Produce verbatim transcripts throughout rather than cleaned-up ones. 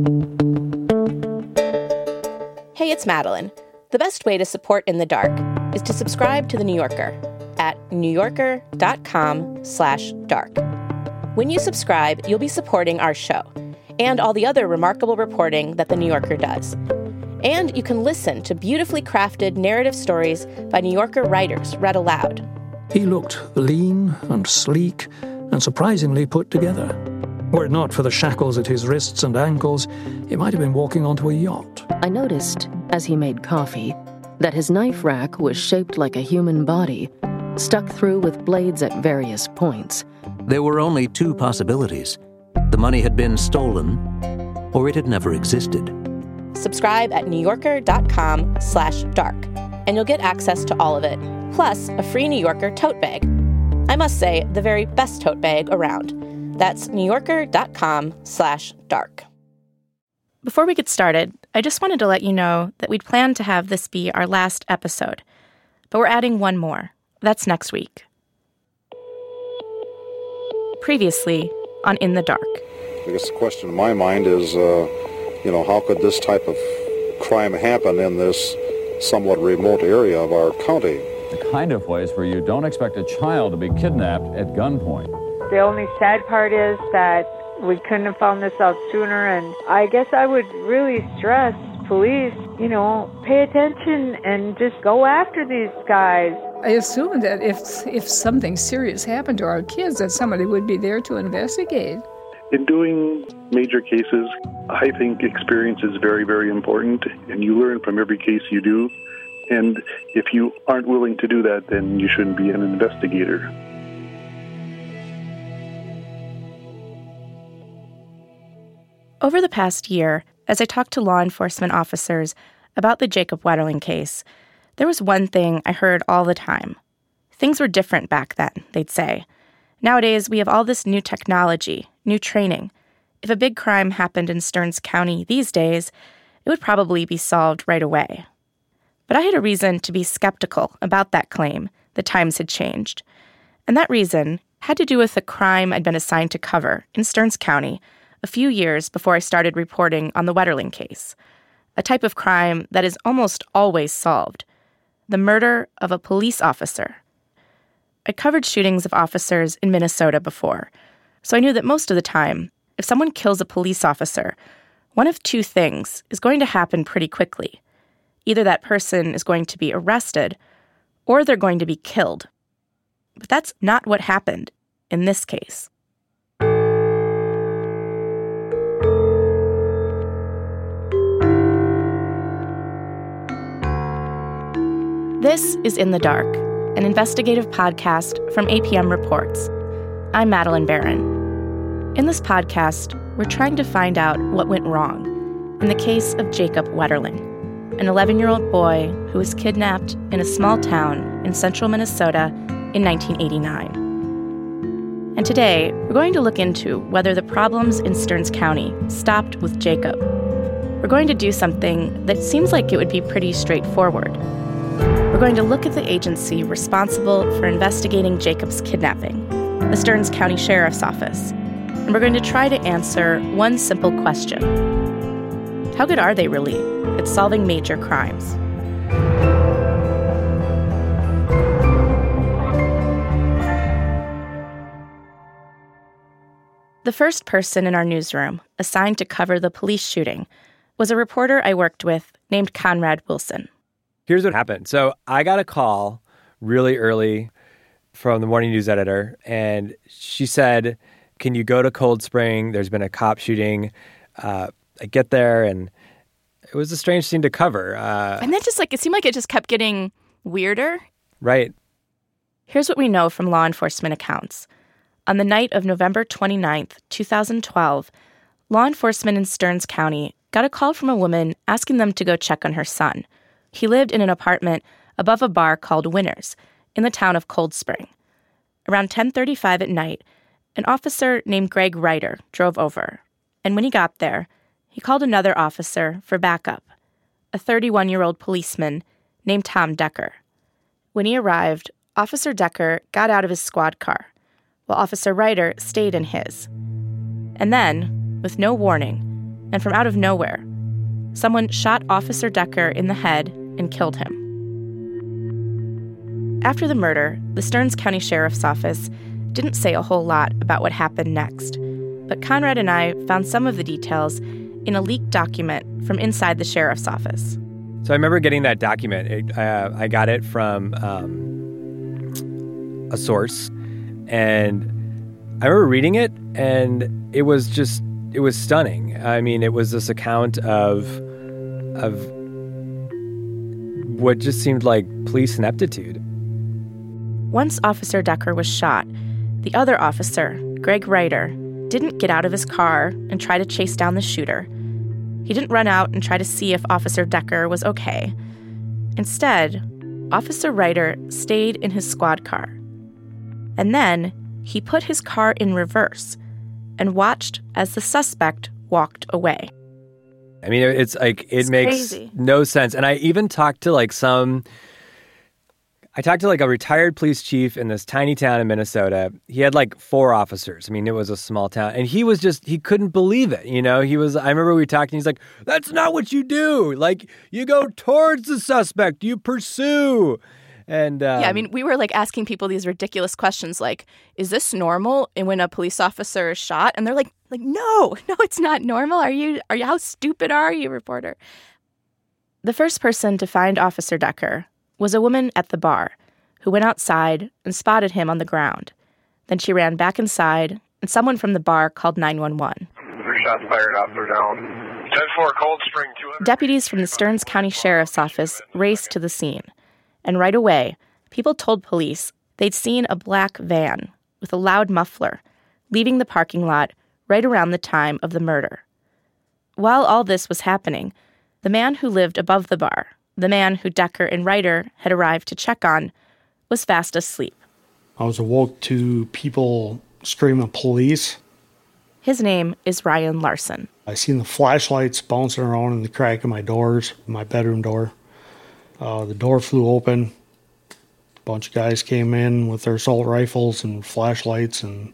Hey, it's Madeline. The best way to support In the Dark is to subscribe to The New Yorker at newyorker.com slash dark. When you subscribe, you'll be supporting our show and all the other remarkable reporting that The New Yorker does. And you can listen to beautifully crafted narrative stories by New Yorker writers read aloud. He looked lean and sleek and surprisingly put together. Were it not for the shackles at his wrists and ankles, he might have been walking onto a yacht. I noticed, as he made coffee, that his knife rack was shaped like a human body, stuck through with blades at various points. There were only two possibilities. The money had been stolen, or it had never existed. Subscribe at newyorker.com slash dark, and you'll get access to all of it, plus a free New Yorker tote bag. I must say, the very best tote bag around. That's newyorker.com slash dark. Before we get started, I just wanted to let you know that we'd planned to have this be our last episode, but we're adding one more. That's next week. Previously on In the Dark. I guess the question in my mind is, uh, you know, how could this type of crime happen in this somewhat remote area of our county? The kind of place where you don't expect a child to be kidnapped at gunpoint. The only sad part is that we couldn't have found this out sooner, and I guess I would really stress police, you know, pay attention and just go after these guys. I assume that if if something serious happened to our kids, that somebody would be there to investigate. In doing major cases, I think experience is very, very important, and you learn from every case you do. And if you aren't willing to do that, then you shouldn't be an investigator. Over the past year, as I talked to law enforcement officers about the Jacob Wetterling case, there was one thing I heard all the time. Things were different back then, they'd say. Nowadays, we have all this new technology, new training. If a big crime happened in Stearns County these days, it would probably be solved right away. But I had a reason to be skeptical about that claim that times had changed. And that reason had to do with a crime I'd been assigned to cover in Stearns County a few years before I started reporting on the Wetterling case, a type of crime that is almost always solved, the murder of a police officer. I covered shootings of officers in Minnesota before, so I knew that most of the time, if someone kills a police officer, one of two things is going to happen pretty quickly. Either that person is going to be arrested, or they're going to be killed. But that's not what happened in this case. This is In the Dark, an investigative podcast from A P M Reports. I'm Madeline Barron. In this podcast, we're trying to find out what went wrong in the case of Jacob Wetterling, an eleven-year-old boy who was kidnapped in a small town in central Minnesota in nineteen eighty-nine. And today, we're going to look into whether the problems in Stearns County stopped with Jacob. We're going to do something that seems like it would be pretty straightforward. We're going to look at the agency responsible for investigating Jacob's kidnapping, the Stearns County Sheriff's Office, and we're going to try to answer one simple question. How good are they really at solving major crimes? The first person in our newsroom assigned to cover the police shooting was a reporter I worked with named Conrad Wilson. Here's what happened. So I got a call really early from the morning news editor, and she said, can you go to Cold Spring? There's been a cop shooting. Uh, I get there, and it was a strange scene to cover. Uh, and then just like, it seemed like it just kept getting weirder. Right. Here's what we know from law enforcement accounts. On the night of November twenty-ninth, twenty twelve, law enforcement in Stearns County got a call from a woman asking them to go check on her son. He lived in an apartment above a bar called Winners in the town of Cold Spring. Around ten thirty-five at night, an officer named Greg Ryder drove over, and when he got there, he called another officer for backup, a thirty-one-year-old policeman named Tom Decker. When he arrived, Officer Decker got out of his squad car, while Officer Ryder stayed in his. And then, with no warning, And from out of nowhere, someone shot Officer Decker in the head and killed him. After the murder, the Stearns County Sheriff's Office didn't say a whole lot about what happened next, but Conrad and I found some of the details in a leaked document from inside the sheriff's office. So I remember getting that document. It, uh, I got it from um, a source, and I remember reading it, and it was just, it was stunning. I mean, it was this account of, of what just seemed like police ineptitude. Once Officer Decker was shot, the other officer, Greg Ryder, didn't get out of his car and try to chase down the shooter. He didn't run out and try to see if Officer Decker was okay. Instead, Officer Ryder stayed in his squad car. And then he put his car in reverse and watched as the suspect walked away. I mean, it's like, it it's makes crazy. no sense. And I even talked to like some... I talked to like a retired police chief in this tiny town in Minnesota. He had like four officers. I mean, it was a small town. And he was just, he couldn't believe it. You know, he was, I remember we talked and he's like, that's not what you do. Like, you go towards the suspect, you pursue. And um, yeah, I mean, we were like asking people these ridiculous questions like, is this normal? And when a police officer is shot, and they're like, like, no, no, it's not normal. Are you, are you, how stupid are you, reporter? The first person to find Officer Decker was a woman at the bar who went outside and spotted him on the ground. Then she ran back inside, and someone from the bar called nine one one. Three shots fired, officer down. ten four, Cold Spring, two hundred. Deputies from the Stearns County Sheriff's Office raced to the scene, and right away, people told police they'd seen a black van with a loud muffler leaving the parking lot right around the time of the murder. While all this was happening, the man who lived above the bar, the man who Decker and Ryder had arrived to check on, was fast asleep. I was awoke to people screaming police. His name is Ryan Larson. I seen the flashlights bouncing around in the crack of my doors, my bedroom door. Uh, the door flew open. A bunch of guys came in with their assault rifles and flashlights, and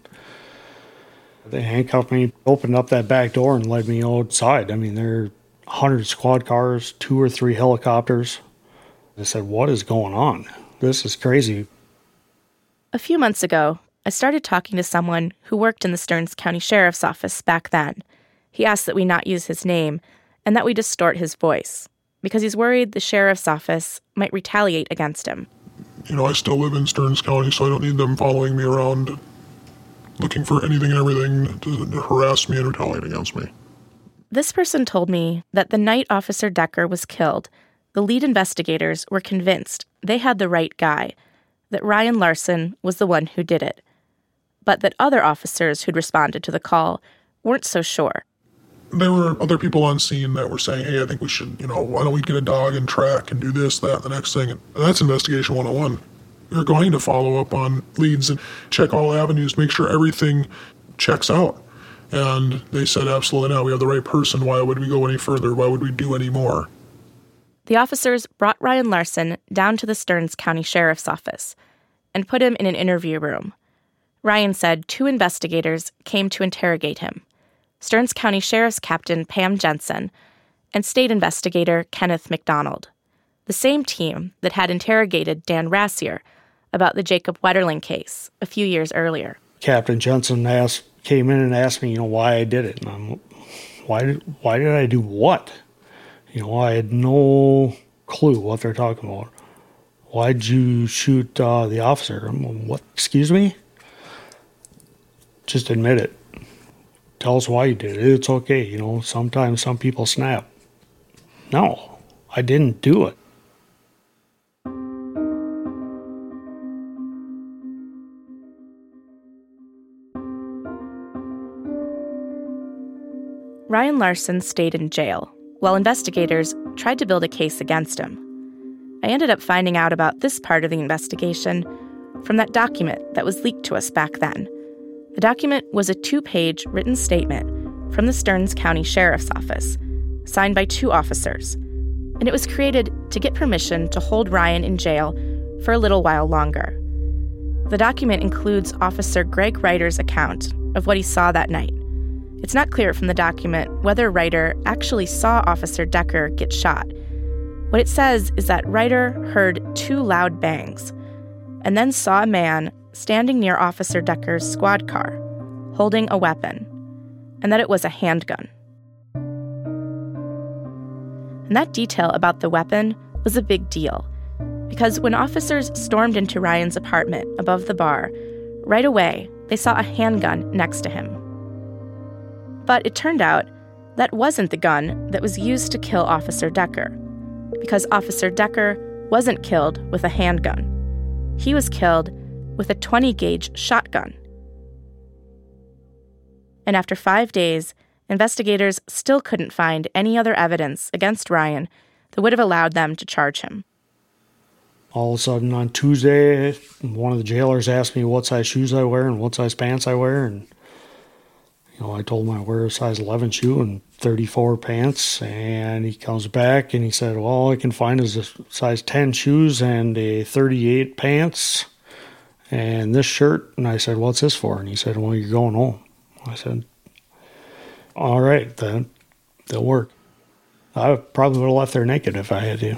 they handcuffed me, opened up that back door, and led me outside. I mean, there are one hundred squad cars, two or three helicopters. I said, what is going on? This is crazy. A few months ago, I started talking to someone who worked in the Stearns County Sheriff's Office back then. He asked that we not use his name and that we distort his voice because he's worried the sheriff's office might retaliate against him. You know, I still live in Stearns County, so I don't need them following me around looking for anything and everything to harass me and retaliate against me. This person told me that the night Officer Decker was killed, the lead investigators were convinced they had the right guy, that Ryan Larson was the one who did it, but that other officers who'd responded to the call weren't so sure. There were other people on scene that were saying, hey, I think we should, you know, why don't we get a dog and track and do this, that, the next thing. And that's investigation one oh one. You're going to follow up on leads and check all avenues, make sure everything checks out. And they said, absolutely not. We have the right person. Why would we go any further? Why would we do any more? The officers brought Ryan Larson down to the Stearns County Sheriff's Office and put him in an interview room. Ryan said two investigators came to interrogate him, Stearns County Sheriff's Captain Pam Jensen and State Investigator Kenneth McDonald, the same team that had interrogated Dan Rassier about the Jacob Wetterling case a few years earlier. Captain Jensen asked, came in and asked me, you know, why I did it. And I'm, why did, why did I do what? You know, I had no clue what they're talking about. Why'd you shoot uh, the officer? I'm, what? Excuse me? Just admit it. Tell us why you did it. It's okay. You know, sometimes some people snap. No, I didn't do it. Ryan Larson stayed in jail while investigators tried to build a case against him. I ended up finding out about this part of the investigation from that document that was leaked to us back then. The document was a two-page written statement from the Stearns County Sheriff's Office, signed by two officers, and it was created to get permission to hold Ryan in jail for a little while longer. The document includes Officer Greg Ryder's account of what he saw that night, It's not clear from the document whether Ryder actually saw Officer Decker get shot. What it says is that Ryder heard two loud bangs and then saw a man standing near Officer Decker's squad car, holding a weapon, and that it was a handgun. And that detail about the weapon was a big deal, because when officers stormed into Ryan's apartment above the bar, right away they saw a handgun next to him. But it turned out that wasn't the gun that was used to kill Officer Decker, because Officer Decker wasn't killed with a handgun. He was killed with a twenty gauge shotgun. And after five days, investigators still couldn't find any other evidence against Ryan that would have allowed them to charge him. All of a sudden on Tuesday, one of the jailers asked me what size shoes I wear and what size pants I wear, and you know, I told him I wear a size eleven shoe and thirty-four pants, and he comes back and he said, well, all I can find is a size ten shoes and a thirty-eight pants and this shirt. And I said, what's this for? And he said, well, you're going home. I said, all right, then, they'll work. I probably would have left there naked if I had to.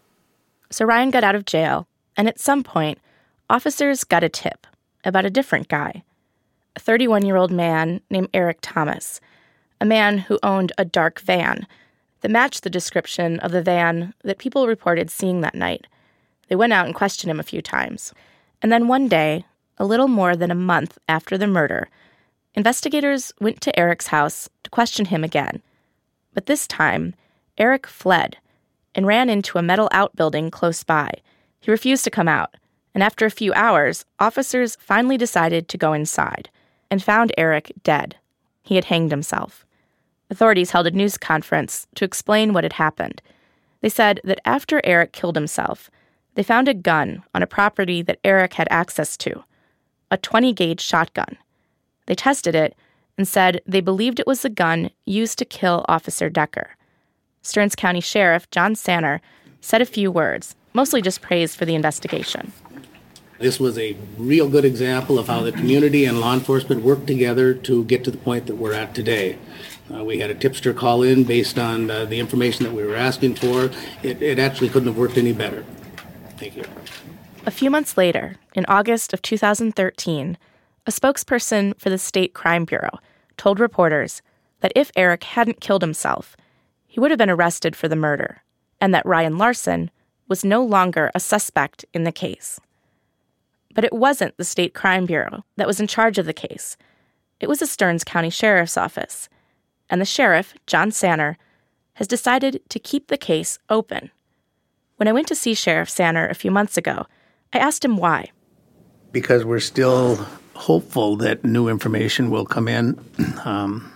So Ryan got out of jail, and at some point, officers got a tip about a different guy, a thirty-one-year-old man named Eric Thomas, a man who owned a dark van that matched the description of the van that people reported seeing that night. They went out and questioned him a few times. And then one day, a little more than a month after the murder, investigators went to Eric's house to question him again. But this time, Eric fled and ran into a metal outbuilding close by. He refused to come out, and after a few hours, officers finally decided to go inside and found Eric dead. He had hanged himself. Authorities held a news conference to explain what had happened. They said that after Eric killed himself, they found a gun on a property that Eric had access to, a twenty gauge shotgun. They tested it and said they believed it was the gun used to kill Officer Decker. Stearns County Sheriff John Sanner said a few words, mostly just praise for the investigation. This was a real good example of how the community and law enforcement worked together to get to the point that we're at today. Uh, we had a tipster call in based on uh, the information that we were asking for. It, it actually couldn't have worked any better. Thank you. A few months later, in August of two thousand thirteen, a spokesperson for the State Crime Bureau told reporters that if Eric hadn't killed himself, he would have been arrested for the murder, and that Ryan Larson was no longer a suspect in the case. But it wasn't the State Crime Bureau that was in charge of the case. It was the Stearns County Sheriff's Office, and the sheriff, John Sanner, has decided to keep the case open. When I went to see Sheriff Sanner a few months ago, I asked him why. Because we're still hopeful that new information will come in. Um,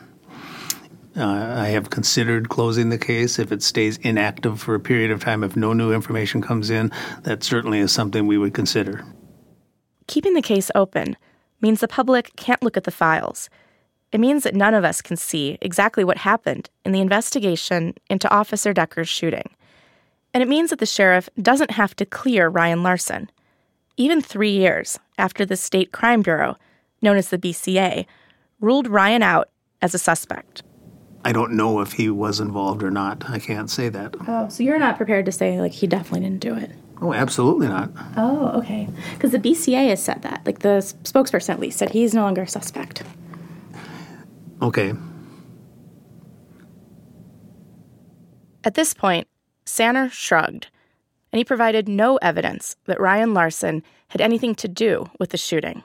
uh, I have considered closing the case if it stays inactive for a period of time. If no new information comes in, that certainly is something we would consider. Keeping the case open means the public can't look at the files. It means that none of us can see exactly what happened in the investigation into Officer Decker's shooting. And it means that the sheriff doesn't have to clear Ryan Larson. Even three years after the State Crime Bureau, known as the B C A, ruled Ryan out as a suspect. I don't know if he was involved or not. I can't say that. Oh, so you're not prepared to say, like, he definitely didn't do it? Oh, absolutely not. Oh, okay. Because the B C A has said that. Like, the spokesperson at least said he's no longer a suspect. Okay. At this point, Sanner shrugged, and he provided no evidence that Ryan Larson had anything to do with the shooting.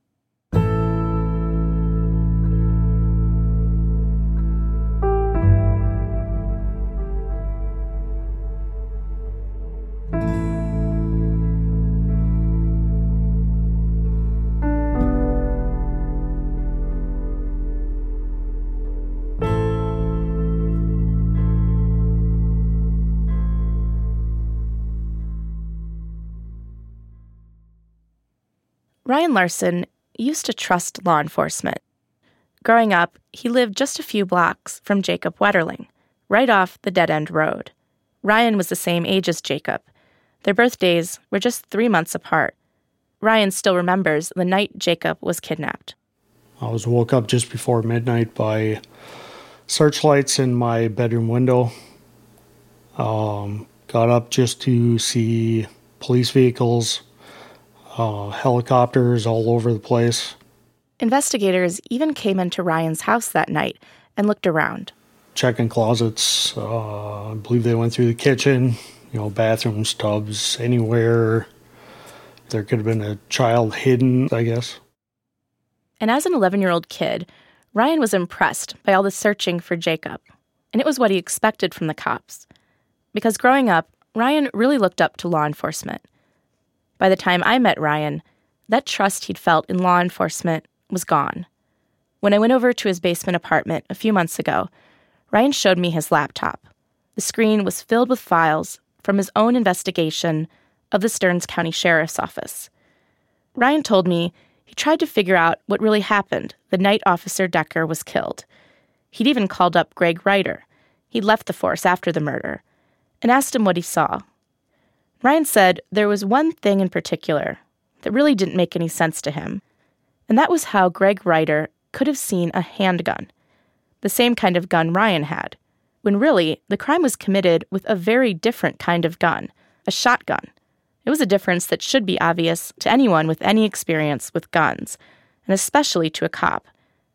Ryan Larson used to trust law enforcement. Growing up, he lived just a few blocks from Jacob Wetterling, right off the dead-end road. Ryan was the same age as Jacob. Their birthdays were just three months apart. Ryan still remembers the night Jacob was kidnapped. I was woke up just before midnight by searchlights in my bedroom window. Um, got up just to see police vehicles, uh, helicopters all over the place. Investigators even came into Ryan's house that night and looked around. Checking closets. Uh, I believe they went through the kitchen, you know, bathrooms, tubs, anywhere there could have been a child hidden, I guess. And as an eleven-year-old kid, Ryan was impressed by all the searching for Jacob. And it was what he expected from the cops. Because growing up, Ryan really looked up to law enforcement. By the time I met Ryan, that trust he'd felt in law enforcement was gone. When I went over to his basement apartment a few months ago, Ryan showed me his laptop. The screen was filled with files from his own investigation of the Stearns County Sheriff's Office. Ryan told me he tried to figure out what really happened the night Officer Decker was killed. He'd even called up Greg Ryder. He'd left the force after the murder, and asked him what he saw. Ryan said there was one thing in particular that really didn't make any sense to him, and that was how Greg Ryder could have seen a handgun, the same kind of gun Ryan had, when really the crime was committed with a very different kind of gun, a shotgun. It was a difference that should be obvious to anyone with any experience with guns, and especially to a cop.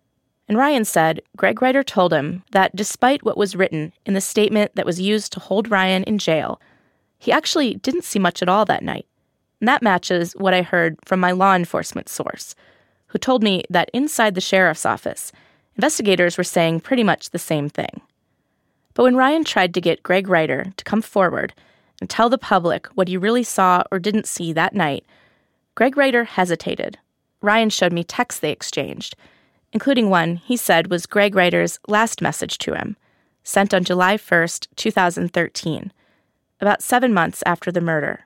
And Ryan said Greg Ryder told him that despite what was written in the statement that was used to hold Ryan in jail, he actually didn't see much at all that night. And that matches what I heard from my law enforcement source, who told me that inside the sheriff's office, investigators were saying pretty much the same thing. But when Ryan tried to get Greg Ryder to come forward and tell the public what he really saw or didn't see that night, Greg Ryder hesitated. Ryan showed me texts they exchanged, including one he said was Greg Ryder's last message to him, sent on July first, two thousand thirteen, about seven months after the murder.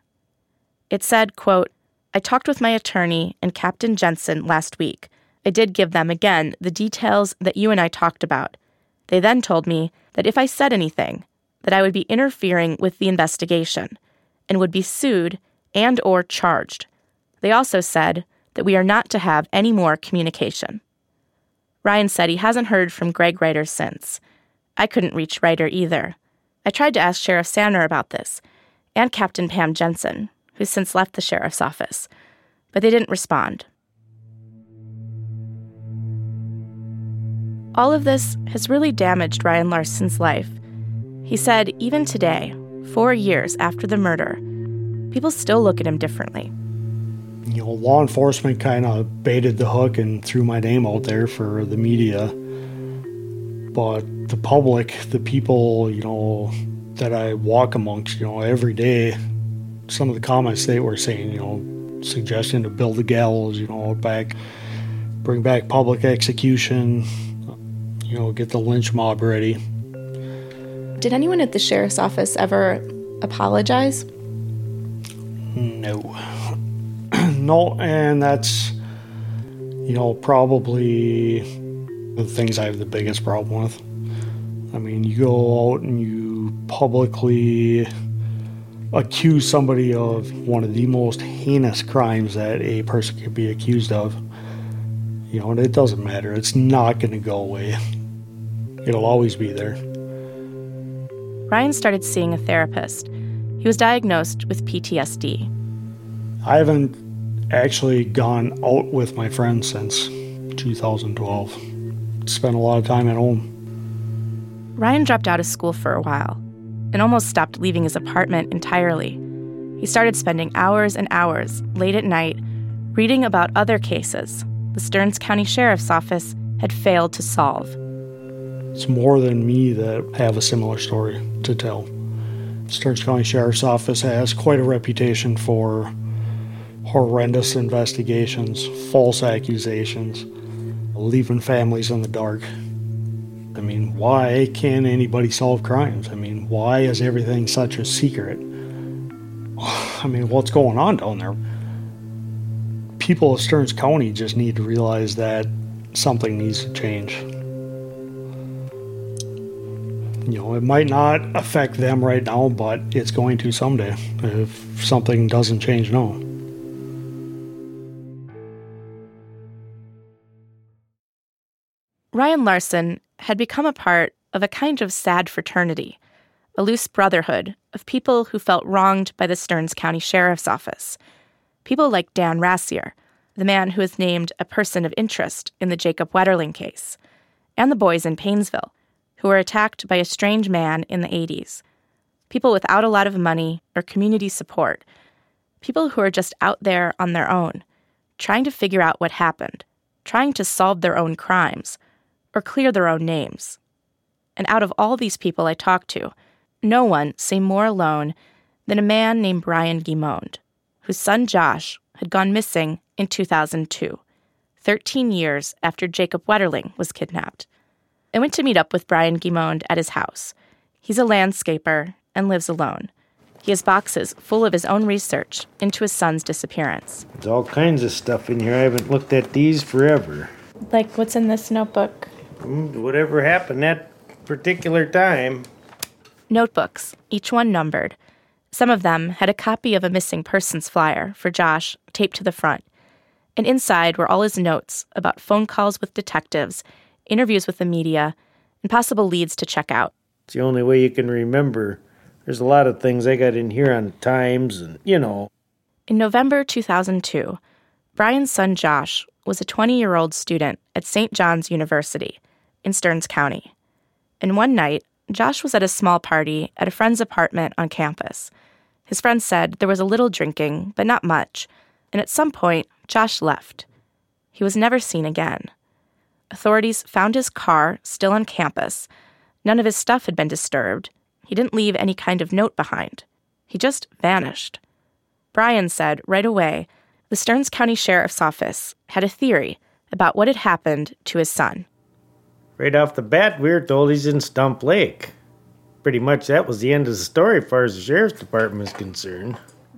It said, quote, "I talked with my attorney and Captain Jensen last week. I did give them again the details that you and I talked about. They then told me that if I said anything, that I would be interfering with the investigation and would be sued and or charged. They also said that we are not to have any more communication." Ryan said he hasn't heard from Greg Ryder since. I couldn't reach Ryder either. I tried to ask Sheriff Sandner about this, and Captain Pam Jensen, who's since left the sheriff's office, but they didn't respond. All of this has really damaged Ryan Larson's life. He said even today, four years after the murder, people still look at him differently. You know, law enforcement kind of baited the hook and threw my name out there for the media. But the public, the people, you know, that I walk amongst, you know, every day, some of the comments they were saying, you know, suggesting to build the gallows, you know, back, bring back public execution, you know, get the lynch mob ready. Did anyone at the sheriff's office ever apologize? No. No, and that's, you know, probably the things I have the biggest problem with. I mean, you go out and you publicly accuse somebody of one of the most heinous crimes that a person could be accused of. You know, and it doesn't matter. It's not going to go away. It'll always be there. Ryan started seeing a therapist. He was diagnosed with P T S D. I haven't actually gone out with my friends since two thousand twelve. Spent a lot of time at home. Ryan dropped out of school for a while and almost stopped leaving his apartment entirely. He started spending hours and hours late at night reading about other cases the Stearns County Sheriff's Office had failed to solve. It's more than me that have a similar story to tell. Stearns County Sheriff's Office has quite a reputation for horrendous investigations, false accusations, leaving families in the dark. I mean, why can't anybody solve crimes? I mean, why is everything such a secret? I mean, what's going on down there? People of Stearns County just need to realize that something needs to change. You know, it might not affect them right now, but it's going to someday if something doesn't change now. Ryan Larson had become a part of a kind of sad fraternity, a loose brotherhood of people who felt wronged by the Stearns County Sheriff's Office. People like Dan Rassier, the man who was named a person of interest in the Jacob Wetterling case, and the boys in Paynesville, who were attacked by a strange man in the eighties. People without a lot of money or community support. People who are just out there on their own, trying to figure out what happened, trying to solve their own crimes, or clear their own names. And out of all these people I talked to, no one seemed more alone than a man named Brian Guimond, whose son Josh had gone missing in two thousand two, thirteen years after Jacob Wetterling was kidnapped. I went to meet up with Brian Guimond at his house. He's a landscaper and lives alone. He has boxes full of his own research into his son's disappearance. There's all kinds of stuff in here. I haven't looked at these forever. Like what's in this notebook? Mm, whatever happened that particular time. Notebooks, each one numbered. Some of them had a copy of a missing persons flyer for Josh taped to the front. And inside were all his notes about phone calls with detectives, interviews with the media, and possible leads to check out. It's the only way you can remember. There's a lot of things I got in here on times and, you know. In November two thousand two, Brian's son Josh was a twenty-year-old student at Saint John's University in Stearns County. And one night, Josh was at a small party at a friend's apartment on campus. His friend said there was a little drinking, but not much, and at some point, Josh left. He was never seen again. Authorities found his car still on campus. None of his stuff had been disturbed. He didn't leave any kind of note behind. He just vanished. Brian said right away the Stearns County Sheriff's Office had a theory about what had happened to his son. Right off the bat, we were told he's in Stump Lake. Pretty much that was the end of the story as far as the Sheriff's Department is concerned.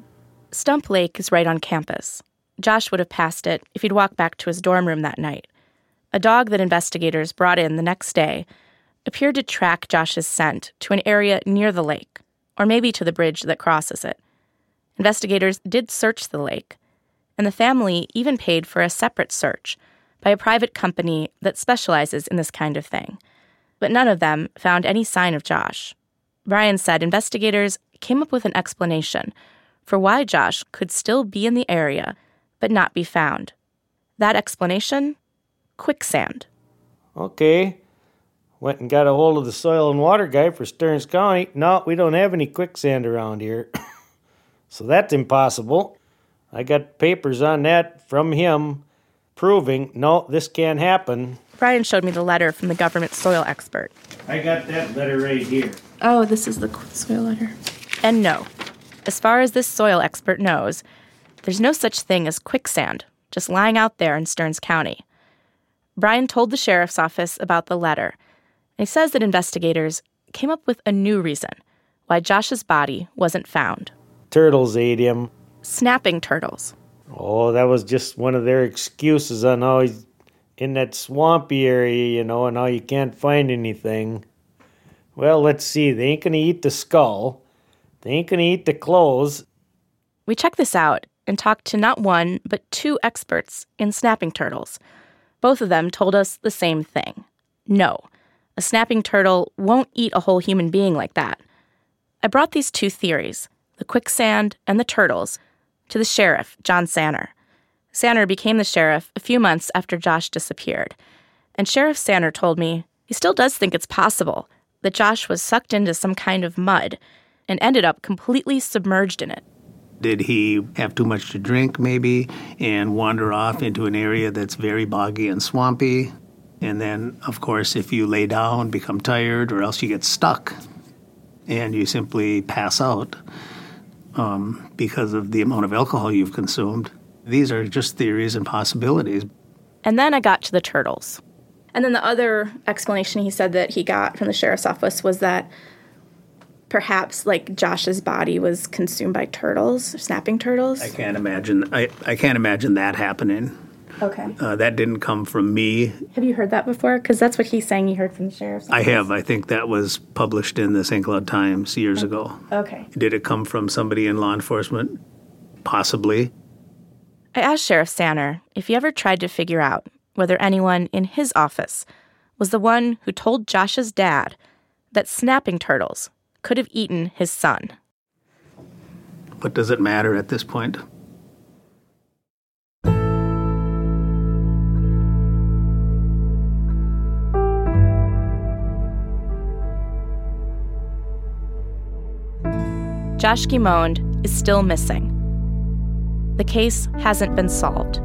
Stump Lake is right on campus. Josh would have passed it if he'd walked back to his dorm room that night. A dog that investigators brought in the next day appeared to track Josh's scent to an area near the lake, or maybe to the bridge that crosses it. Investigators did search the lake, and the family even paid for a separate search by a private company that specializes in this kind of thing. But none of them found any sign of Josh. Brian said investigators came up with an explanation for why Josh could still be in the area but not be found. That explanation? Quicksand. Okay. Went and got a hold of the soil and water guy for Stearns County. No, we don't have any quicksand around here. So that's impossible. I got papers on that from him proving, no, this can't happen. Brian showed me the letter from the government soil expert. I got that letter right here. Oh, this is the soil letter. And no, as far as this soil expert knows, there's no such thing as quicksand just lying out there in Stearns County. Brian told the sheriff's office about the letter, and he says that investigators came up with a new reason why Josh's body wasn't found. Turtles ate him. Snapping turtles. Oh, that was just one of their excuses on how he's in that swampy area, you know, and how you can't find anything. Well, let's see. They ain't going to eat the skull. They ain't going to eat the clothes. We checked this out and talked to not one, but two experts in snapping turtles. Both of them told us the same thing. No, a snapping turtle won't eat a whole human being like that. I brought these two theories, the quicksand and the turtles, to the sheriff, John Sanner. Sanner became the sheriff a few months after Josh disappeared, and Sheriff Sanner told me he still does think it's possible that Josh was sucked into some kind of mud and ended up completely submerged in it. Did he have too much to drink, maybe, and wander off into an area that's very boggy and swampy? And then, of course, if you lay down, become tired, or else you get stuck, and you simply pass out um, because of the amount of alcohol you've consumed. These are just theories and possibilities. And then I got to the turtles. And then the other explanation he said that he got from the sheriff's office was that perhaps, like, Josh's body was consumed by turtles, snapping turtles. I can't imagine. I, I can't imagine that happening. Okay. Uh, that didn't come from me. Have you heard that before? Because that's what he's saying he heard from the sheriff's office. I have. I think that was published in the Saint Cloud Times years okay. ago. Okay. Did it come from somebody in law enforcement? Possibly. I asked Sheriff Sanner if he ever tried to figure out whether anyone in his office was the one who told Josh's dad that snapping turtles could have eaten his son. What does it matter at this point? Josh Guimond is still missing. The case hasn't been solved.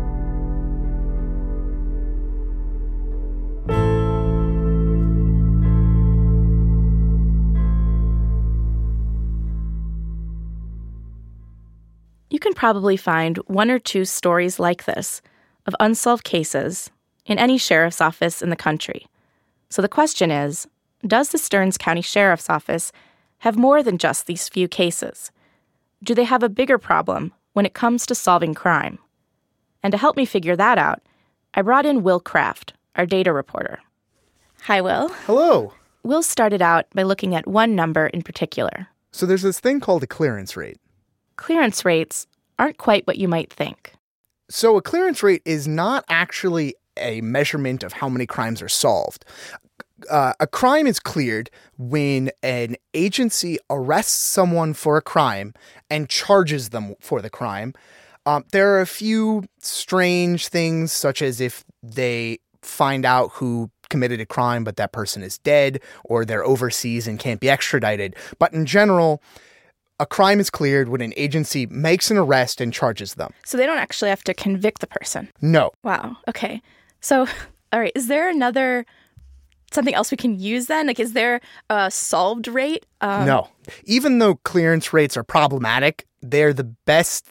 You can probably find one or two stories like this of unsolved cases in any sheriff's office in the country. So the question is, does the Stearns County Sheriff's Office have more than just these few cases? Do they have a bigger problem when it comes to solving crime? And to help me figure that out, I brought in Will Kraft, our data reporter. Hi, Will. Hello. Will started out by looking at one number in particular. So there's this thing called a clearance rate. Clearance rates aren't quite what you might think. So a clearance rate is not actually a measurement of how many crimes are solved. Uh, a crime is cleared when an agency arrests someone for a crime and charges them for the crime. Um, there are a few strange things, such as if they find out who committed a crime, but that person is dead, or they're overseas and can't be extradited. But in general, a crime is cleared when an agency makes an arrest and charges them. So they don't actually have to convict the person? No. Wow. Okay. So, all right, is there another... something else we can use then? Like, is there a solved rate? Um, no. Even though clearance rates are problematic, they're the best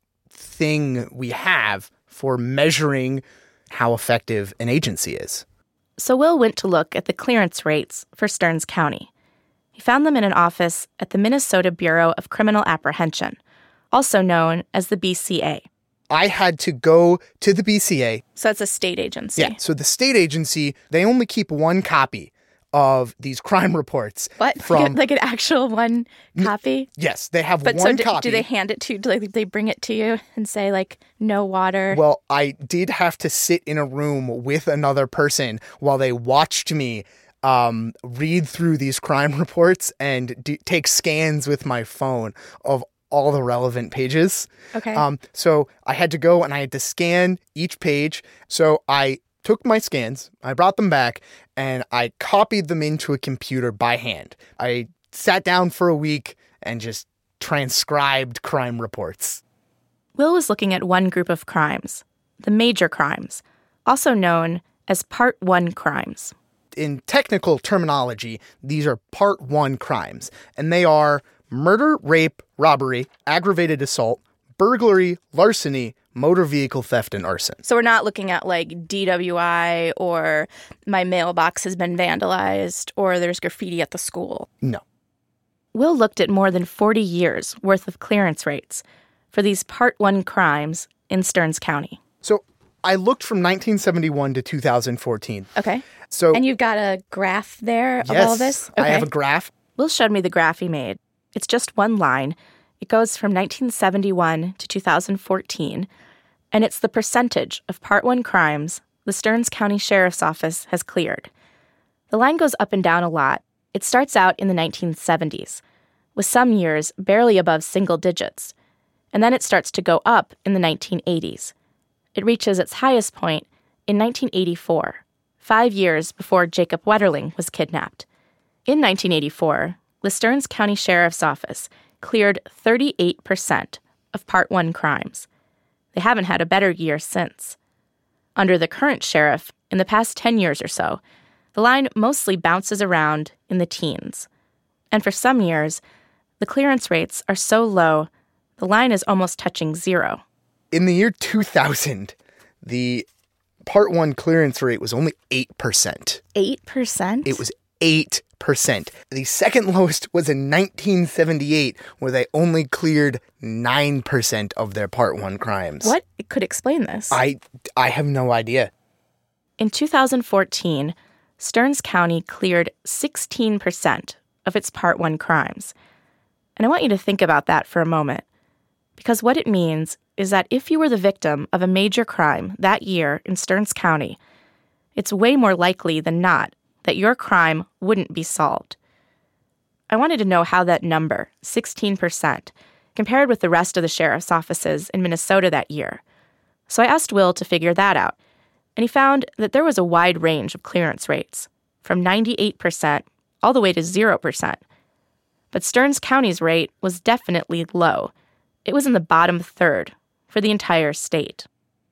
thing we have for measuring how effective an agency is. So Will went to look at the clearance rates for Stearns County. He found them in an office at the Minnesota Bureau of Criminal Apprehension, also known as the B C A. I had to go to the B C A. So it's a state agency. Yeah, so the state agency, they only keep one copy of these crime reports. What? From, like an actual one copy? Yes, they have but one so do, copy. do they hand it to you? Do like, they bring it to you and say, like, no water? Well, I did have to sit in a room with another person while they watched me um, read through these crime reports and do, take scans with my phone of all the relevant pages. Okay. Um, so I had to go and I had to scan each page. So I took my scans, I brought them back, and I copied them into a computer by hand. I sat down for a week and just transcribed crime reports. Will was looking at one group of crimes, the major crimes, also known as Part one crimes. In technical terminology, these are Part one crimes, and they are murder, rape, robbery, aggravated assault, burglary, larceny, motor vehicle theft, and arson. So we're not looking at like D W I or my mailbox has been vandalized or there's graffiti at the school. No. Will looked at more than forty years worth of clearance rates for these Part one crimes in Stearns County. So I looked from nineteen seventy-one to two thousand fourteen. Okay. So and you've got a graph there yes, of all this? Okay. I have a graph. Will showed me the graph he made. It's just one line. It goes from nineteen seventy-one to two thousand fourteen, and it's the percentage of Part one crimes the Stearns County Sheriff's Office has cleared. The line goes up and down a lot. It starts out in the nineteen seventies, with some years barely above single digits, and then it starts to go up in the nineteen eighties. It reaches its highest point in nineteen eighty-four, five years before Jacob Wetterling was kidnapped. In nineteen eighty-four, the Stearns County Sheriff's Office cleared thirty-eight percent of Part one crimes. They haven't had a better year since. Under the current sheriff, in the past ten years or so, the line mostly bounces around in the teens. And for some years, the clearance rates are so low, the line is almost touching zero. In the year two thousand, the Part one clearance rate was only eight percent. eight percent? It was eight percent. The second lowest was in nineteen seventy-eight, where they only cleared nine percent of their Part one crimes. What could explain this? I, I have no idea. In two thousand fourteen, Stearns County cleared sixteen percent of its Part one crimes. And I want you to think about that for a moment, because what it means is that if you were the victim of a major crime that year in Stearns County, it's way more likely than not that your crime wouldn't be solved. I wanted to know how that number, sixteen percent, compared with the rest of the sheriff's offices in Minnesota that year. So I asked Will to figure that out, and he found that there was a wide range of clearance rates, from ninety-eight percent all the way to zero percent. But Stearns County's rate was definitely low. It was in the bottom third for the entire state.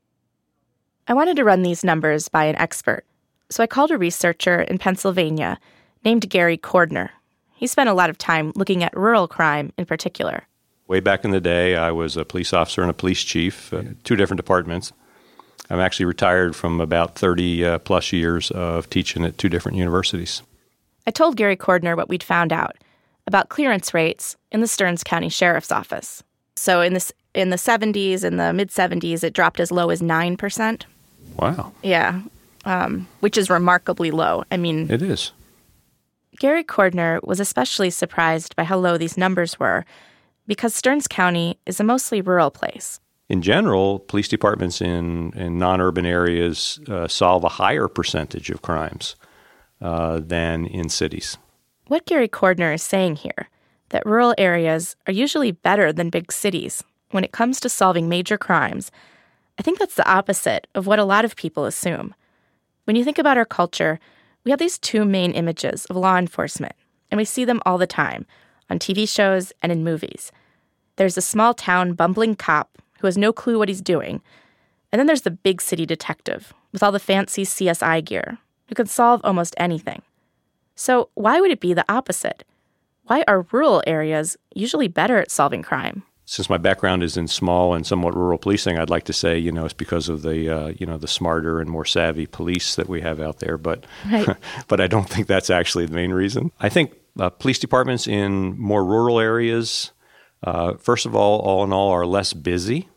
I wanted to run these numbers by an expert, so I called a researcher in Pennsylvania named Gary Cordner. He spent a lot of time looking at rural crime in particular. Way back in the day, I was a police officer and a police chief, uh, two different departments. I'm actually retired from about thirty uh, plus years of teaching at two different universities. I told Gary Cordner what we'd found out about clearance rates in the Stearns County Sheriff's Office. So in this in the seventies, in the mid-seventies, it dropped as low as nine percent. Wow. Yeah, um, which is remarkably low. I mean... It is. Gary Cordner was especially surprised by how low these numbers were because Stearns County is a mostly rural place. In general, police departments in, in non-urban areas uh, solve a higher percentage of crimes uh, than in cities. What Gary Cordner is saying here, that rural areas are usually better than big cities when it comes to solving major crimes, I think that's the opposite of what a lot of people assume. When you think about our culture, we have these two main images of law enforcement, and we see them all the time, on T V shows and in movies. There's a small-town bumbling cop who has no clue what he's doing, and then there's the big city detective with all the fancy C S I gear who can solve almost anything. So why would it be the opposite? Why are rural areas usually better at solving crime? Since my background is in small and somewhat rural policing, I'd like to say, you know, it's because of the, uh, you know, the smarter and more savvy police that we have out there. But, right. but I don't think that's actually the main reason. I think uh, police departments in more rural areas, uh, first of all, all in all, are less busy.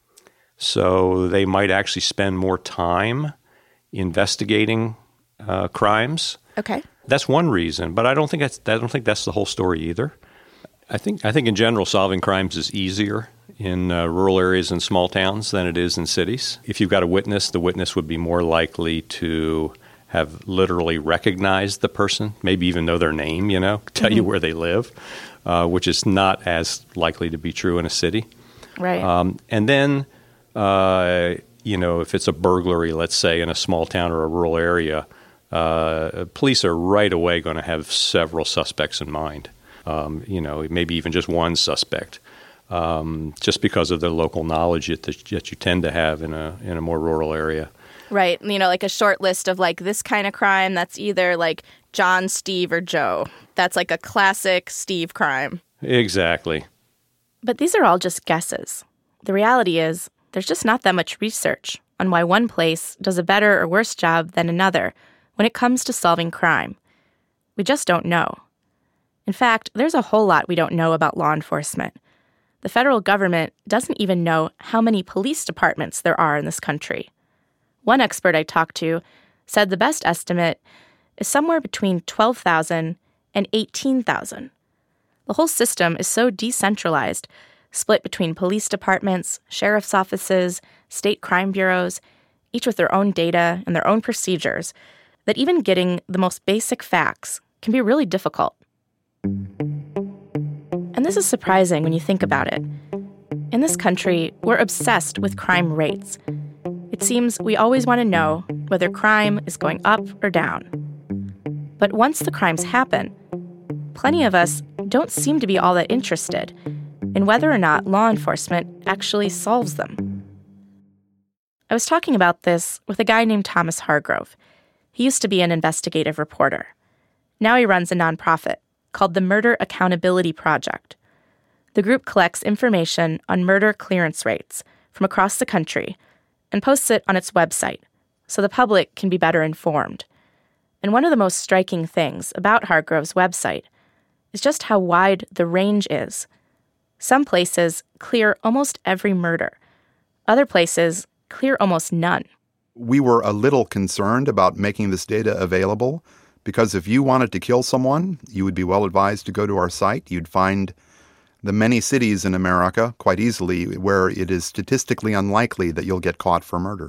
So they might actually spend more time investigating uh, crimes. Okay. That's one reason, but I don't think that's I don't think that's the whole story either. I think I think in general solving crimes is easier in uh, rural areas and small towns than it is in cities. If you've got a witness, the witness would be more likely to have literally recognized the person, maybe even know their name, you know, tell mm-hmm. you where they live, uh, which is not as likely to be true in a city. Right. Um, and then, uh, you know, if it's a burglary, let's say, in a small town or a rural area, uh, police are right away going to have several suspects in mind. Um, you know, maybe even just one suspect, um, just because of the local knowledge that, that you tend to have in a in a more rural area. Right. You know, like a short list of like this kind of crime that's either like John, Steve, or Joe. That's like a classic Steve crime. Exactly. But these are all just guesses. The reality is there's just not that much research on why one place does a better or worse job than another when it comes to solving crime. We just don't know. In fact, there's a whole lot we don't know about law enforcement. The federal government doesn't even know how many police departments there are in this country. One expert I talked to said the best estimate is somewhere between twelve thousand and eighteen thousand. The whole system is so decentralized, split between police departments, sheriff's offices, state crime bureaus, each with their own data and their own procedures, that even getting the most basic facts can be really difficult. And this is surprising when you think about it. In this country, we're obsessed with crime rates. It seems we always want to know whether crime is going up or down. But once the crimes happen, plenty of us don't seem to be all that interested in whether or not law enforcement actually solves them. I was talking about this with a guy named Thomas Hargrove. He used to be an investigative reporter. Now he runs a nonprofit called the Murder Accountability Project. The group collects information on murder clearance rates from across the country and posts it on its website so the public can be better informed. And one of the most striking things about Hargrove's website is just how wide the range is. Some places clear almost every murder. Other places clear almost none. We were a little concerned about making this data available because if you wanted to kill someone, you would be well advised to go to our site. You'd find the many cities in America quite easily where it is statistically unlikely that you'll get caught for murder.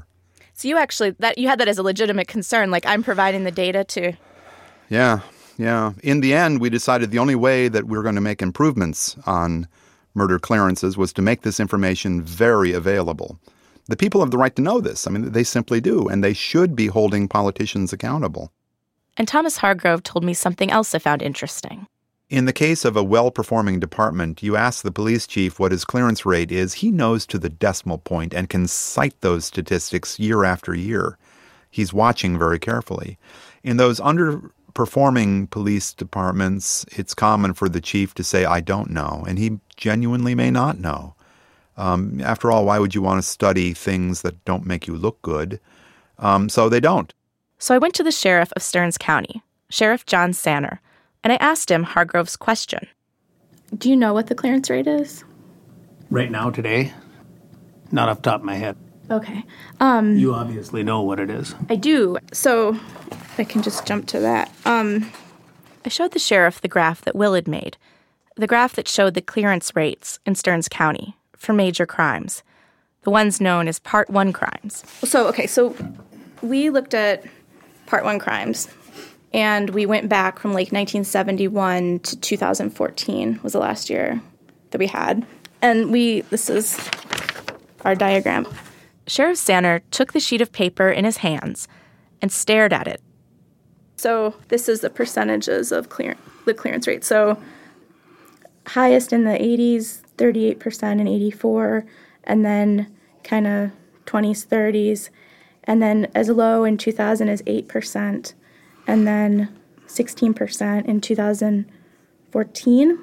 So you actually, that you had that as a legitimate concern, like I'm providing the data to... Yeah, yeah. In the end, we decided the only way that we were going to make improvements on murder clearances was to make this information very available. The people have the right to know this. I mean, they simply do, and they should be holding politicians accountable. And Thomas Hargrove told me something else I found interesting. In the case of a well-performing department, you ask the police chief what his clearance rate is. He knows to the decimal point and can cite those statistics year after year. He's watching very carefully. In those underperforming police departments, it's common for the chief to say, I don't know, and he genuinely may not know. Um, after all, why would you want to study things that don't make you look good? Um, so they don't. So I went to the sheriff of Stearns County, Sheriff John Sanner, and I asked him Hargrove's question. Do you know what the clearance rate is? Right now, today? Not off the top of my head. Okay. Um, you obviously know what it is. I do. So I can just jump to that. Um, I showed the sheriff the graph that Will had made, the graph that showed the clearance rates in Stearns County for major crimes, the ones known as Part one crimes. So, okay, so we looked at Part one crimes. And we went back from like nineteen seventy-one to two thousand fourteen was the last year that we had. And we, this is our diagram. Sheriff Sanner took the sheet of paper in his hands and stared at it. So this is the percentages of clear, the clearance rate. So highest in the eighties, thirty-eight percent and eighty-four, and then kind of twenties, thirties, and then as low in two thousand as eight percent. And then sixteen percent in two thousand fourteen.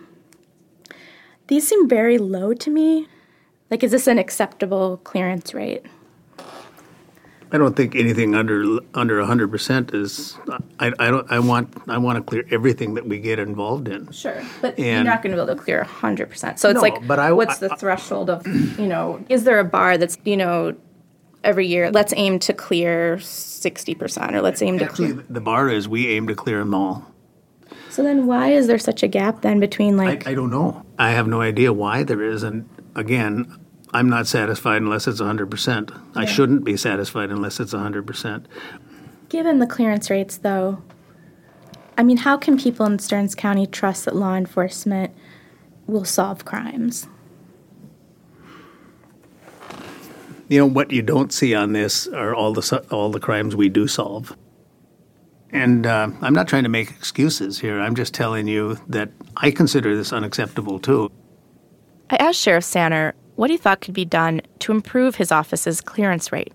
These seem very low to me. Like, is this an acceptable clearance rate? I don't think anything under under one hundred percent is. I, I don't. I want. I want to clear everything that we get involved in. Sure, but and you're not going to be able to clear one hundred percent. So it's no, like, but I, what's I, the threshold of, you know, is there a bar that's, you know, every year, let's aim to clear sixty percent, or let's aim to Actually, clear... the bar is we aim to clear them all. So then why is there such a gap then between, like... I, I don't know. I have no idea why there is. And again, I'm not satisfied unless it's one hundred percent. I Yeah. shouldn't be satisfied unless it's one hundred percent. Given the clearance rates, though, I mean, how can people in Stearns County trust that law enforcement will solve crimes? You know, what you don't see on this are all the all the crimes we do solve. And uh, I'm not trying to make excuses here. I'm just telling you that I consider this unacceptable, too. I asked Sheriff Sanner what he thought could be done to improve his office's clearance rate.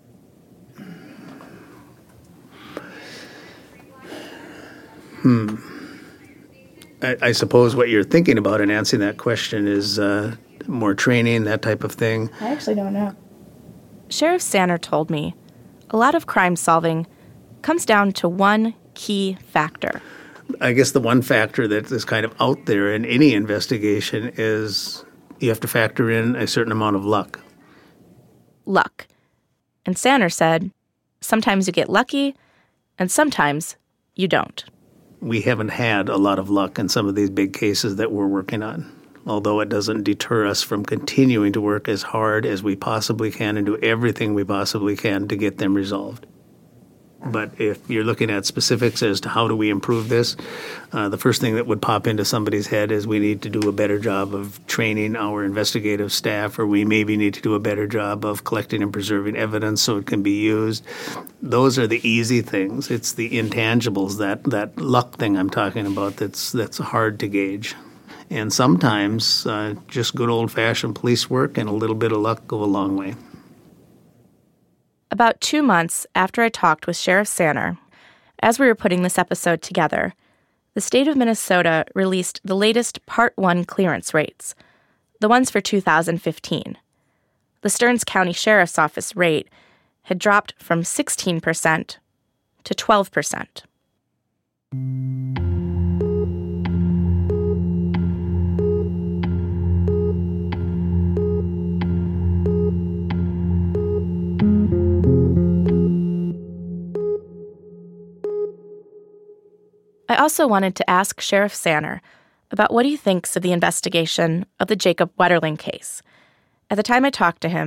Hmm. I, I suppose what you're thinking about in answering that question is uh, more training, that type of thing. I actually don't know. Sheriff Sanner told me a lot of crime solving comes down to one key factor. I guess the one factor that is kind of out there in any investigation is you have to factor in a certain amount of luck. Luck. And Sanner said, sometimes you get lucky, and sometimes you don't. We haven't had a lot of luck in some of these big cases that we're working on, although it doesn't deter us from continuing to work as hard as we possibly can and do everything we possibly can to get them resolved. But if you're looking at specifics as to how do we improve this, uh, the first thing that would pop into somebody's head is we need to do a better job of training our investigative staff, or we maybe need to do a better job of collecting and preserving evidence so it can be used. Those are the easy things. It's the intangibles, that, that luck thing I'm talking about, that's that's hard to gauge. And sometimes uh, just good old-fashioned police work and a little bit of luck go a long way. About two months after I talked with Sheriff Sanner, as we were putting this episode together, the state of Minnesota released the latest Part one clearance rates, the ones for two thousand fifteen. The Stearns County Sheriff's Office rate had dropped from sixteen percent to twelve percent. I also wanted to ask Sheriff Sanner about what he thinks of the investigation of the Jacob Wetterling case. At the time I talked to him,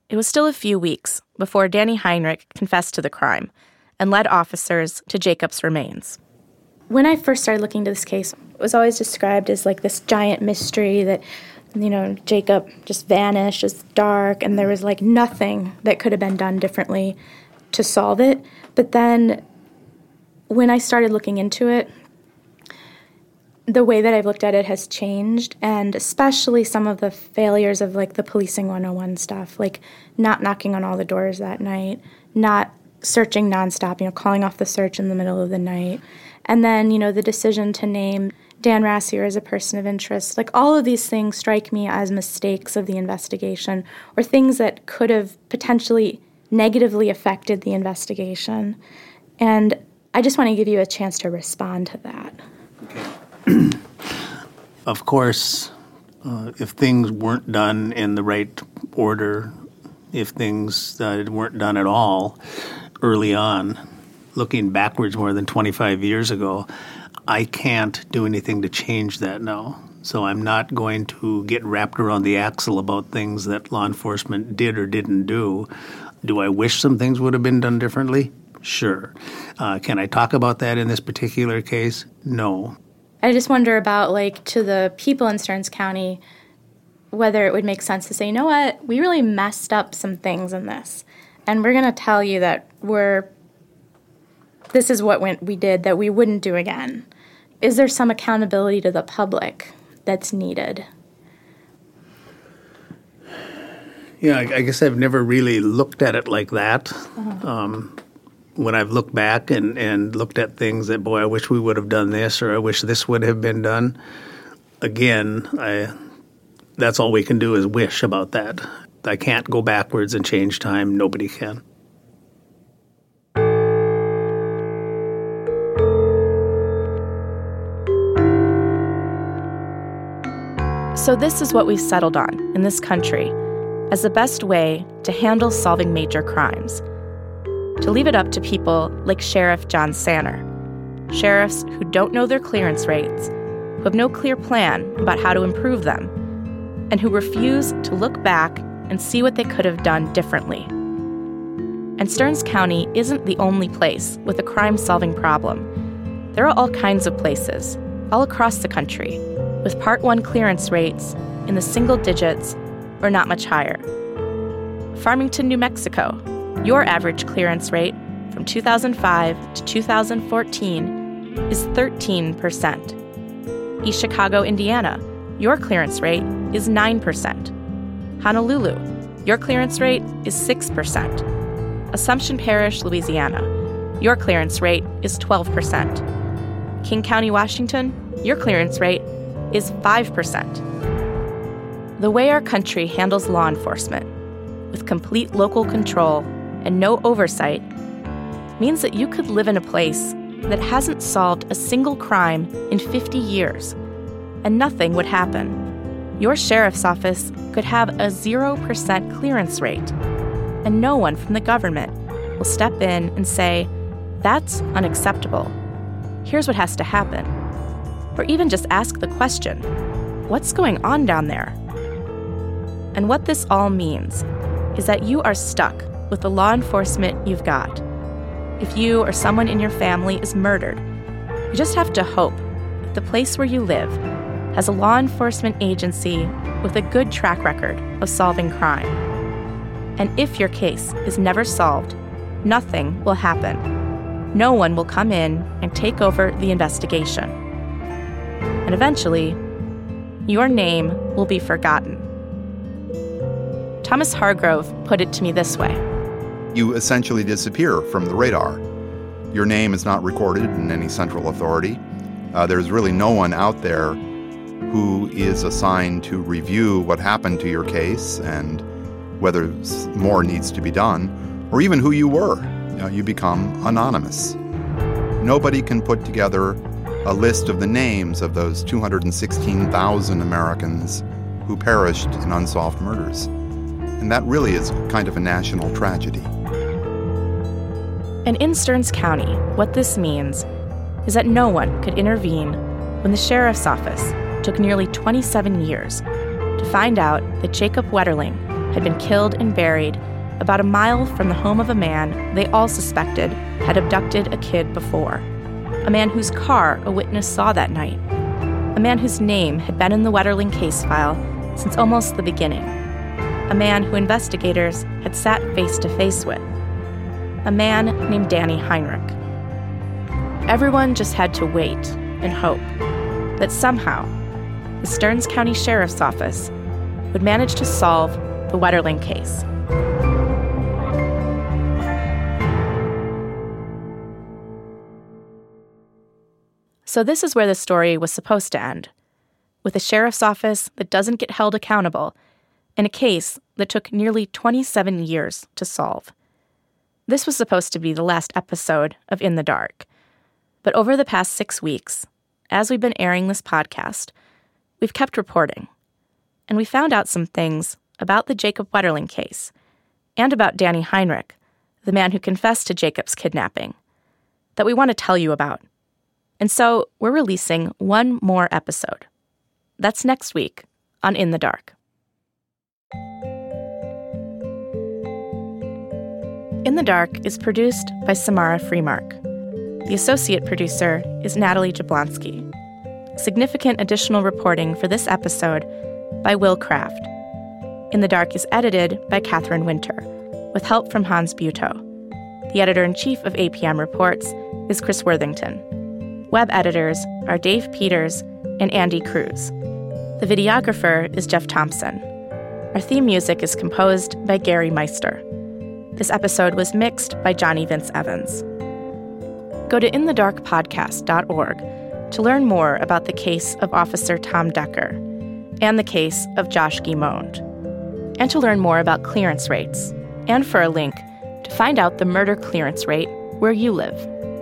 It was still a few weeks before Danny Heinrich confessed to the crime and led officers to Jacob's remains. When I first started looking into this case, it was always described as like this giant mystery that, you know, Jacob just vanished, it's dark, and there was like nothing that could have been done differently to solve it. But then when I started looking into it, the way that I've looked at it has changed, and especially some of the failures of like the policing one oh one stuff, like not knocking on all the doors that night, not searching nonstop, you know, calling off the search in the middle of the night. And then, you know, the decision to name Dan Rassier as a person of interest. Like, all of these things strike me as mistakes of the investigation or things that could have potentially negatively affected the investigation. And I just want to give you a chance to respond to that. Okay. Of course, uh, if things weren't done in the right order, if things uh, weren't done at all early on, looking backwards more than twenty-five years ago, I can't do anything to change that now. So I'm not going to get wrapped around the axle about things that law enforcement did or didn't do. Do I wish some things would have been done differently? Sure. Uh, can I talk about that in this particular case? No. I just wonder about, like, to the people in Stearns County, whether it would make sense to say, you know what, we really messed up some things in this, and we're going to tell you that we're this is what went, we did that we wouldn't do again. Is there some accountability to the public that's needed? Yeah, I, I guess I've never really looked at it like that. Uh-huh. Um, when I've looked back and, and looked at things that, boy, I wish we would have done this, or I wish this would have been done, again, I that's all we can do is wish about that. I can't go backwards and change time. Nobody can. So this is what we've settled on in this country as the best way to handle solving major crimes. To leave it up to people like Sheriff John Sanner. Sheriffs who don't know their clearance rates, who have no clear plan about how to improve them, and who refuse to look back and see what they could have done differently. And Stearns County isn't the only place with a crime-solving problem. There are all kinds of places, all across the country, with Part one clearance rates in the single digits or not much higher. Farmington, New Mexico, your average clearance rate from two thousand five to two thousand fourteen is thirteen percent. East Chicago, Indiana, your clearance rate is nine percent. Honolulu, your clearance rate is six percent. Assumption Parish, Louisiana, your clearance rate is twelve percent. King County, Washington, your clearance rate is five percent. The way our country handles law enforcement, with complete local control and no oversight, means that you could live in a place that hasn't solved a single crime in fifty years, and nothing would happen. Your sheriff's office could have a zero percent clearance rate, and no one from the government will step in and say, that's unacceptable. Here's what has to happen. Or even just ask the question, what's going on down there? And what this all means is that you are stuck with the law enforcement you've got. If you or someone in your family is murdered, you just have to hope that the place where you live has a law enforcement agency with a good track record of solving crime. And if your case is never solved, nothing will happen. No one will come in and take over the investigation. And eventually, your name will be forgotten. Thomas Hargrove put it to me this way. You essentially disappear from the radar. Your name is not recorded in any central authority. Uh, there's really no one out there who is assigned to review what happened to your case and whether more needs to be done, or even who you were. You know, you become anonymous. Nobody can put together a list of the names of those two hundred sixteen thousand Americans who perished in unsolved murders. And that really is kind of a national tragedy. And in Stearns County, what this means is that no one could intervene when the sheriff's office took nearly twenty-seven years to find out that Jacob Wetterling had been killed and buried about a mile from the home of a man they all suspected had abducted a kid before. A man whose car a witness saw that night. A man whose name had been in the Wetterling case file since almost the beginning. A man who investigators had sat face to face with. A man named Danny Heinrich. Everyone just had to wait and hope that somehow the Stearns County Sheriff's Office would manage to solve the Wetterling case. So this is where the story was supposed to end, with a sheriff's office that doesn't get held accountable in a case that took nearly twenty-seven years to solve. This was supposed to be the last episode of In the Dark. But over the past six weeks, as we've been airing this podcast, we've kept reporting. And we found out some things about the Jacob Wetterling case and about Danny Heinrich, the man who confessed to Jacob's kidnapping, that we want to tell you about. And so we're releasing one more episode. That's next week on In the Dark. In the Dark is produced by Samara Freemark. The associate producer is Natalie Jablonski. Significant additional reporting for this episode by Will Kraft. In the Dark is edited by Catherine Winter, with help from Hans Buetow. The editor-in-chief of A P M Reports is Chris Worthington. Web editors are Dave Peters and Andy Cruz. The videographer is Jeff Thompson. Our theme music is composed by Gary Meister. This episode was mixed by Johnny Vince Evans. Go to in the dark podcast dot org to learn more about the case of Officer Tom Decker and the case of Josh Guimond, and to learn more about clearance rates, and for a link to find out the murder clearance rate where you live.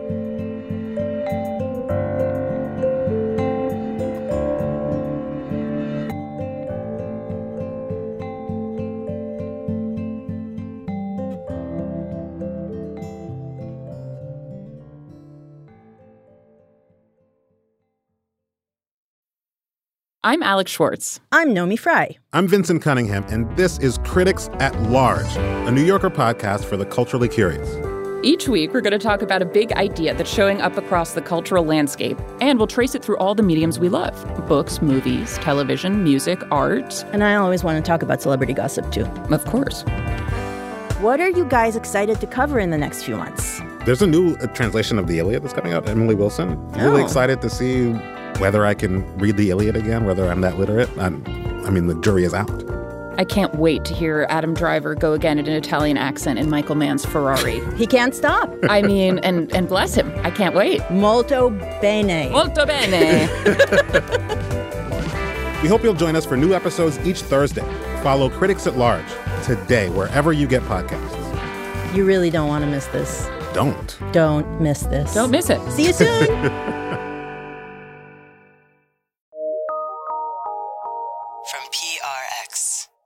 I'm Alex Schwartz. I'm Nomi Fry. I'm Vincent Cunningham, and this is Critics at Large, a New Yorker podcast for the culturally curious. Each week, we're going to talk about a big idea that's showing up across the cultural landscape, and we'll trace it through all the mediums we love. Books, movies, television, music, art. And I always want to talk about celebrity gossip, too. Of course. What are you guys excited to cover in the next few months? There's a new uh, translation of the Iliad that's coming out, Emily Wilson. I'm really Oh. excited to see whether I can read the Iliad again, whether I'm that literate. I'm, I mean, the jury is out. I can't wait to hear Adam Driver go again in an Italian accent in Michael Mann's Ferrari. He can't stop. I mean, and, and bless him. I can't wait. Molto bene. Molto bene. We hope you'll join us for new episodes each Thursday. Follow Critics at Large today, wherever you get podcasts. You really don't want to miss this. Don't. Don't miss this. Don't miss it. See you soon. From P R X.